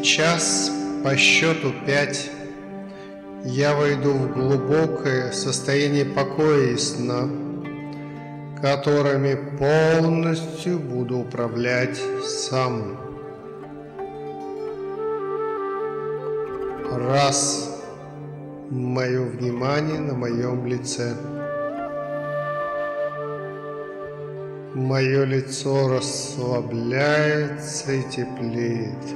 Сейчас по счету 5 я войду в глубокое состояние покоя и сна, которыми полностью буду управлять сам. Раз. Мое внимание на моем лице. Мое лицо расслабляется и теплеет.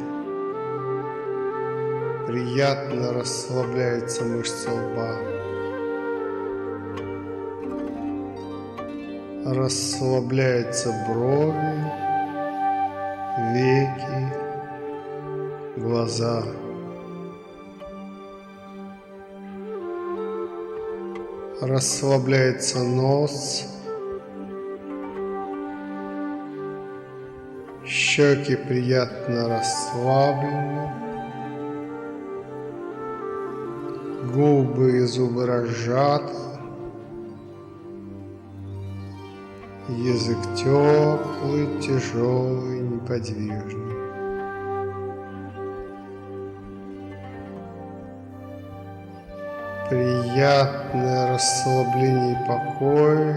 Приятно расслабляется мышца лба. Расслабляются брови, веки, глаза. Расслабляется нос, щеки приятно расслаблены, губы и зубы разжаты, язык теплый, тяжелый, неподвижный. Приятное расслабление и покой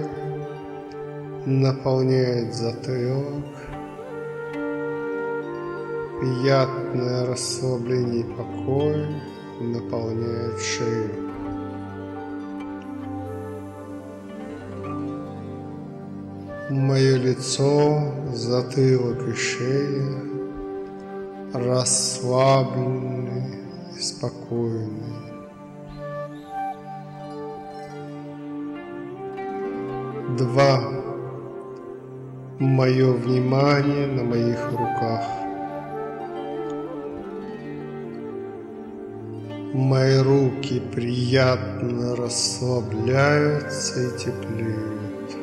наполняет затылок. Приятное расслабление и покой наполняет шею. Мое лицо, затылок и шея расслаблены и спокойны. 2. Мое внимание на моих руках. Мои руки приятно расслабляются и теплеют.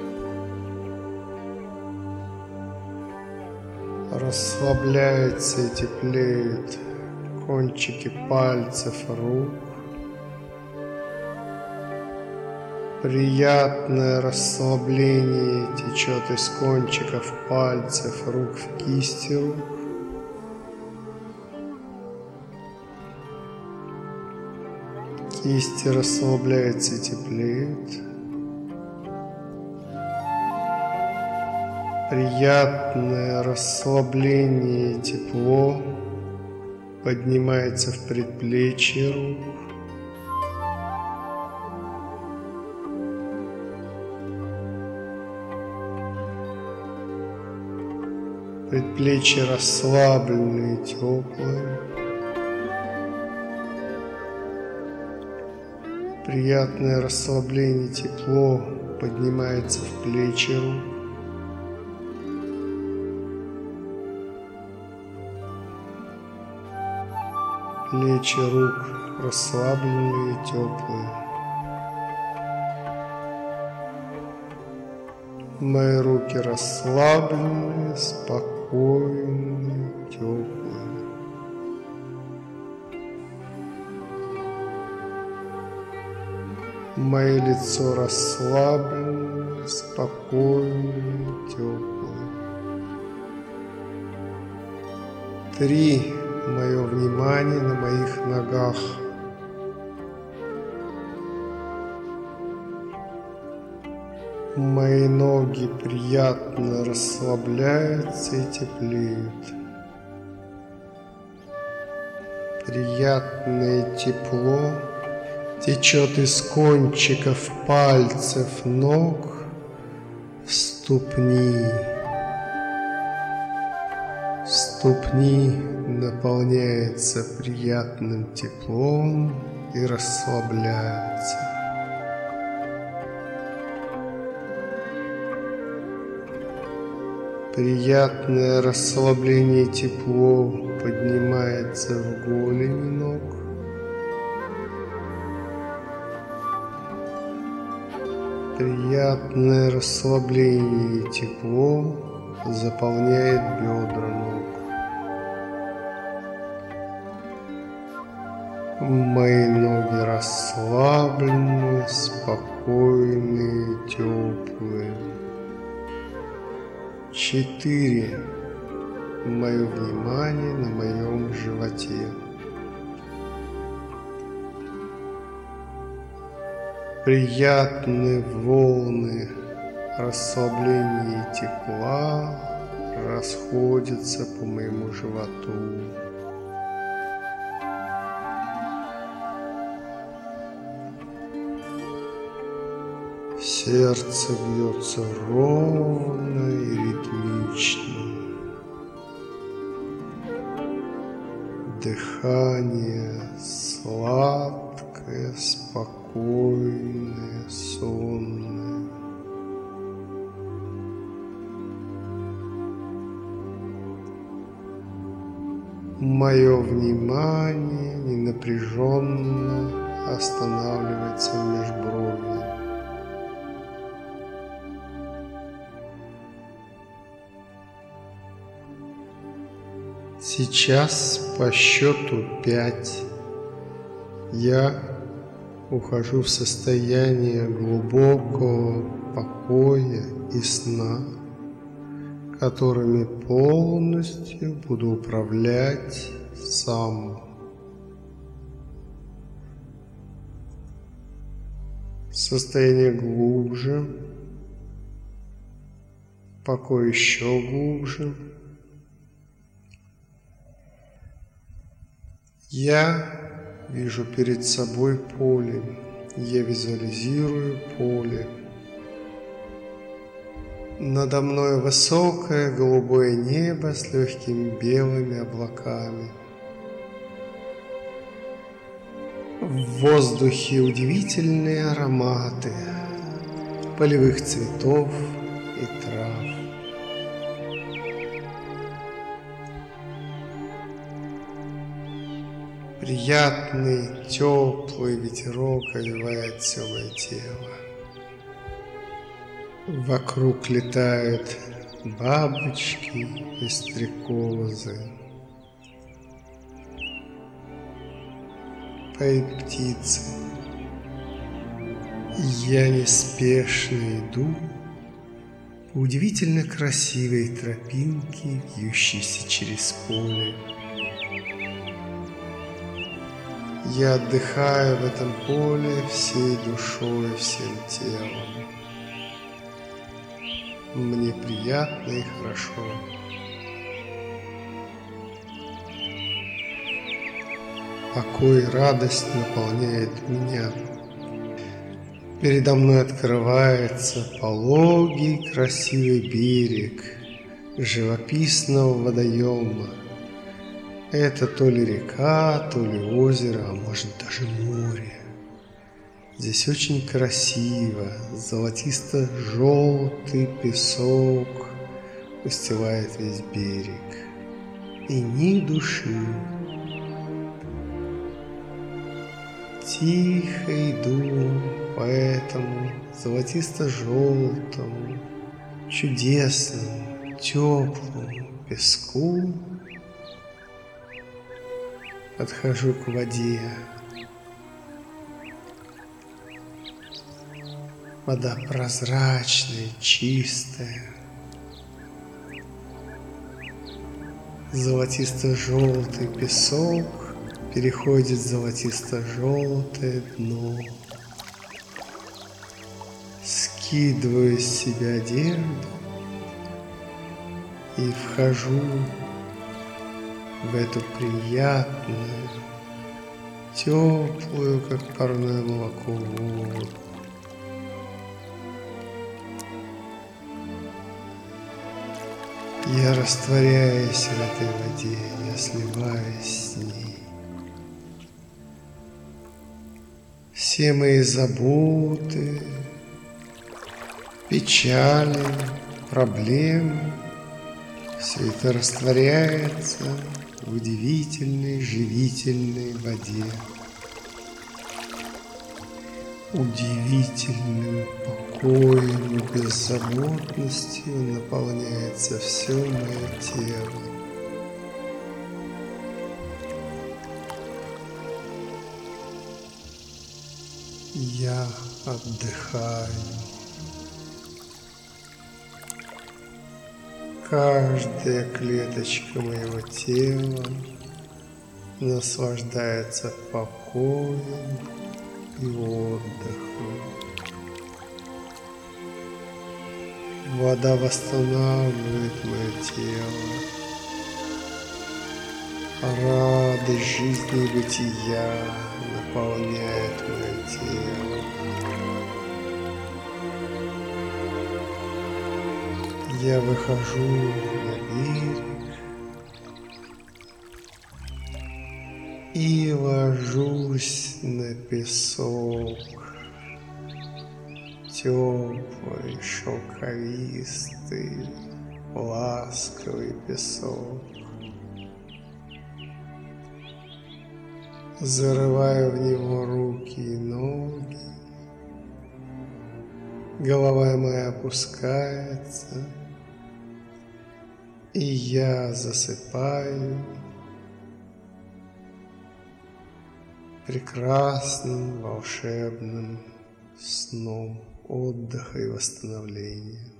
Расслабляются и теплеют кончики пальцев рук. Приятное расслабление течет из кончиков пальцев рук в кисти рук. Кисти расслабляются и теплеют. Приятное расслабление и тепло поднимается в предплечье рук. Предплечья расслабленные и теплые. Приятное расслабление, тепло поднимается в плечи рук. Плечи рук расслабленные и теплые. Мои руки расслабленные, спокойные, теплые. Мое лицо расслабленное, спокойное, теплое. 3. Мое внимание на моих ногах. Мои ноги приятно расслабляются и теплеют. Приятное тепло течет из кончиков пальцев ног в ступни. Ступни наполняются приятным теплом и расслабляются. Приятное расслабление и тепло поднимается в голени ног. Приятное расслабление и тепло заполняет бедра ног. Мои ноги расслаблены, спокойные, теплые. 4. мое внимание на моем животе. Приятные волны расслабления и тепла расходятся по моему животу. Сердце бьется ровно и ритмично. Дыхание сладкое, спокойное, сонное. Мое внимание ненапряженно останавливается в межбровье. Сейчас по счету 5 я ухожу в состояние глубокого покоя и сна, которыми полностью буду управлять сам. Состояние глубже, покой еще глубже. Я вижу перед собой поле, я визуализирую поле. Надо мной высокое голубое небо с легкими белыми облаками. В воздухе удивительные ароматы полевых цветов и трав. Приятный, теплый ветерок овивает все мое тело. Вокруг летают бабочки и стрекозы. Поют птицы. Я неспешно иду по удивительно красивой тропинке, вьющейся через поле. Я отдыхаю в этом поле всей душой, всем телом. Мне приятно и хорошо. Покой и радость наполняет меня. Передо мной открывается пологий красивый берег живописного водоема. Это то ли река, то ли озеро, а может даже море. Здесь очень красиво, золотисто-желтый песок устилает весь берег. И ни души. Тихо иду по этому золотисто-желтому, чудесному, теплому песку. Подхожу к воде. Вода прозрачная, чистая. Золотисто-желтый песок переходит в золотисто-желтое дно. Скидываю с себя одежду и вхожу в эту приятную, теплую, как парное молоко, воду. Я растворяюсь в этой воде, я сливаюсь с ней. Все мои заботы, печали, проблемы, все это растворяется в удивительной, живительной воде. Удивительным покоем и беззаботностью наполняется все мое тело. Я отдыхаю. Каждая клеточка моего тела наслаждается покоем и отдыхом. Вода восстанавливает мое тело. Радость жизни и бытия наполняет мое тело. Я выхожу на берег и ложусь на песок. Теплый, шелковистый, ласковый песок. Зарываю в него руки и ноги. Голова моя опускается, и я засыпаю прекрасным волшебным сном отдыха и восстановления.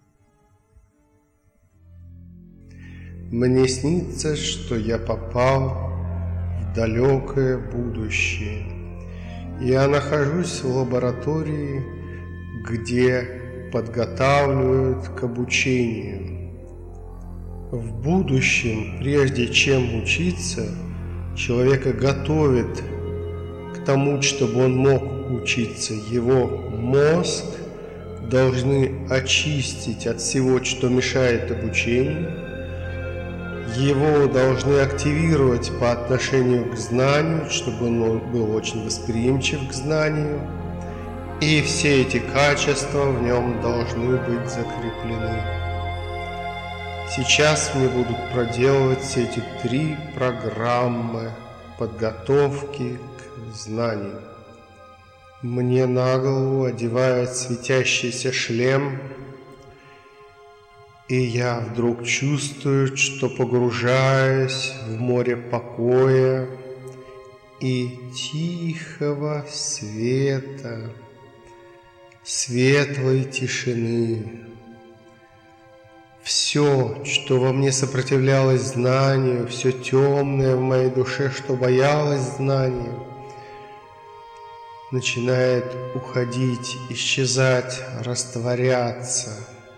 Мне снится, что я попал в далекое будущее. Я нахожусь в лаборатории, где подготавливают к обучению. В будущем, прежде чем учиться, человека готовят к тому, чтобы он мог учиться. Его мозг должны очистить от всего, что мешает обучению. Его должны активировать по отношению к знанию, чтобы он был очень восприимчив к знанию. И все эти качества в нем должны быть закреплены. Сейчас мне будут проделывать все эти 3 программы подготовки к знанию. Мне на голову одевают светящийся шлем, и я вдруг чувствую, что погружаюсь в море покоя и тихого света, светлой тишины. Все, что во мне сопротивлялось знанию, все темное в моей душе, что боялось знания, начинает уходить, исчезать, растворяться.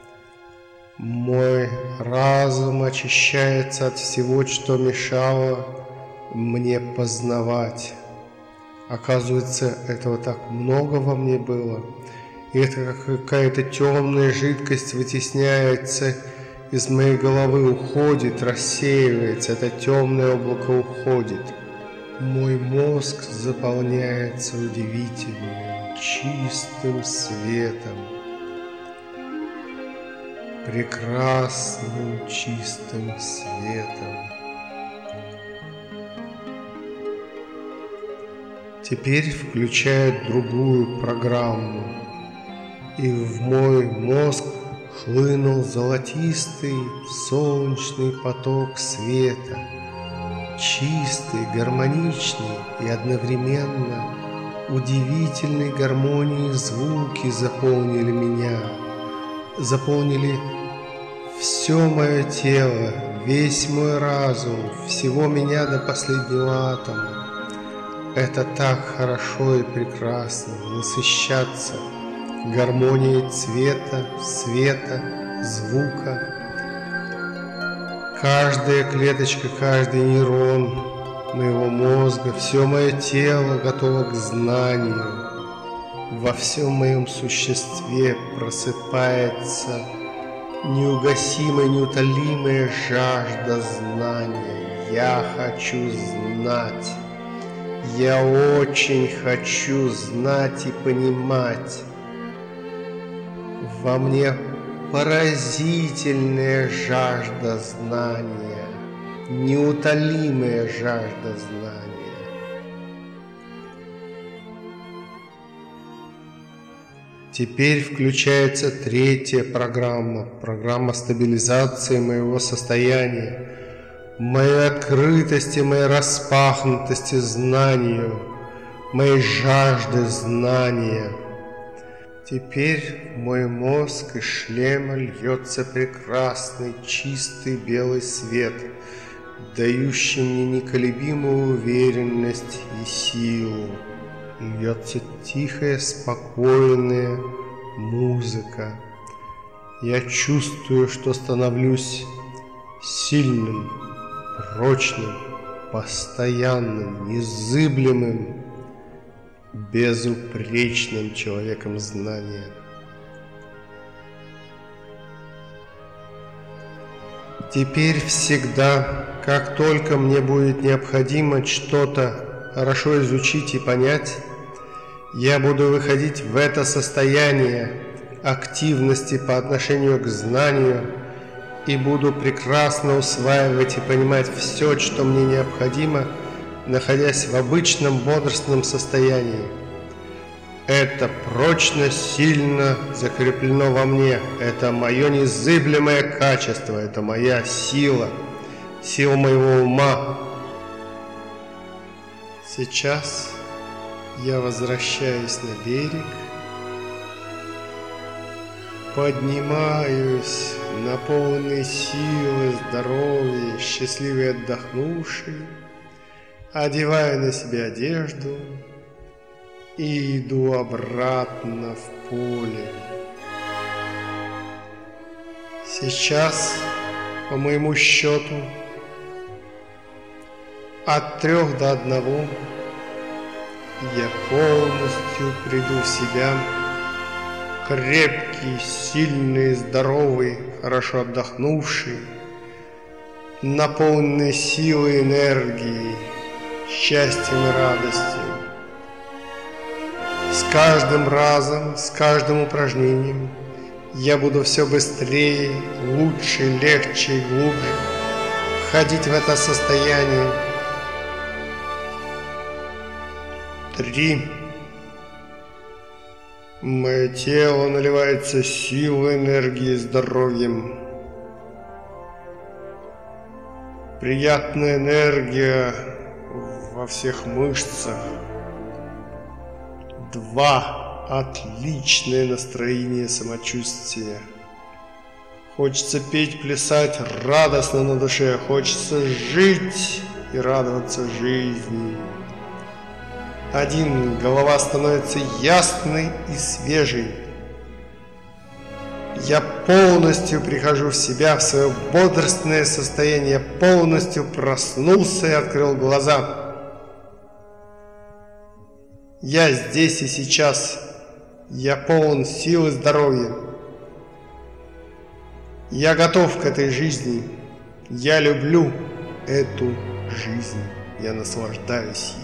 Мой разум очищается от всего, что мешало мне познавать. Оказывается, этого так много во мне было. И это как какая-то темная жидкость вытесняется из моей головы, уходит, рассеивается. Это темное облако уходит. Мой мозг заполняется удивительным, чистым светом. Прекрасным, чистым светом. Теперь включают другую программу, и в мой мозг хлынул золотистый солнечный поток света, чистый, гармоничный и одновременно удивительной гармонией звуки заполнили меня, заполнили все мое тело, весь мой разум, всего меня до последнего атома. Это так хорошо и прекрасно насыщаться гармонией цвета, света, звука. Каждая клеточка, каждый нейрон моего мозга, все мое тело готово к знанию. Во всем моем существе просыпается неугасимая, неутолимая жажда знания. Я хочу знать. Я очень хочу знать и понимать. Во мне поразительная жажда знания, неутолимая жажда знания. Теперь включается 3-я программа, программа стабилизации моего состояния, моей открытости, моей распахнутости знанию, моей жажды знания. Теперь в мой мозг из шлема льется прекрасный, чистый белый свет, дающий мне неколебимую уверенность и силу. Льется тихая, спокойная музыка. Я чувствую, что становлюсь сильным, прочным, постоянным, незыблемым, безупречным человеком знания. Теперь всегда, как только мне будет необходимо что-то хорошо изучить и понять, я буду выходить в это состояние активности по отношению к знанию и буду прекрасно усваивать и понимать все, что мне необходимо, находясь в обычном бодрственном состоянии. Это прочно, сильно закреплено во мне. Это мое незыблемое качество, это моя сила, сила моего ума. Сейчас я возвращаюсь на берег, поднимаюсь на полные силы, здоровья, счастливый, отдохнувший, одеваю на себя одежду и иду обратно в поле. Сейчас, по моему счету, от 3 до 1 я полностью приду в себя, крепкий, сильный, здоровый, хорошо отдохнувший, наполненный силой, энергией, счастьем и радостью. С каждым разом, с каждым упражнением я буду все быстрее, лучше, легче и глубже входить в это состояние. 3. Мое тело наливается силой, энергией, здоровьем. Приятная энергия во всех мышцах. 2. Отличное настроение, самочувствие. Хочется петь, плясать, радостно на душе. Хочется жить и радоваться жизни. 1. Голова становится ясной и свежей. Я полностью прихожу в себя, в свое бодрственное состояние, полностью проснулся и открыл глаза. Я здесь и сейчас. Я полон сил и здоровья. Я готов к этой жизни. Я люблю эту жизнь. Я наслаждаюсь